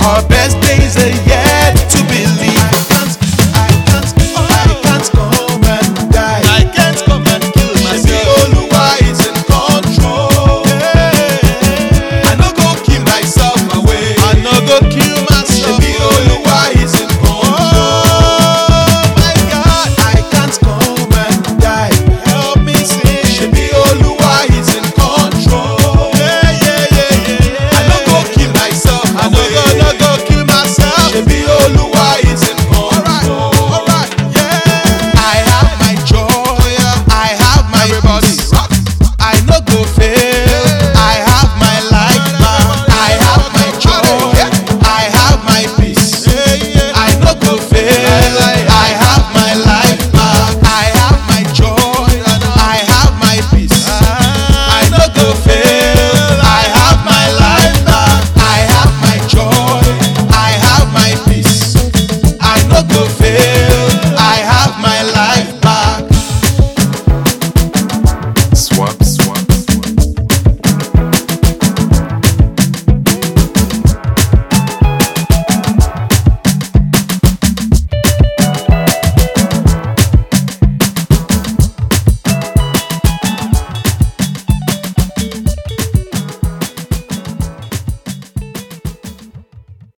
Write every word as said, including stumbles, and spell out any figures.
Our best days are yet to believe. I can't, I can't, I can't come and die. I can't come and kill Shebi myself. Oluwa is in control. I no go kill myself away. I no go kill myself. Shebi Oluwa is in control. Oh my God, I can't come and die. help me sing. Shebi Oluwa is in control. Yeah, yeah, yeah, yeah, yeah. I no go kill myself I no away. go, no go kill myself. Shebi Oluwa is in Alright, control. alright, yeah. I have my joy, I have my Everybody peace. rock. I no go fail. I have my life back. I have my joy. I have my peace. Yeah, yeah. I no go fail. I have my life back. I have my joy. I have my peace. I no go fail.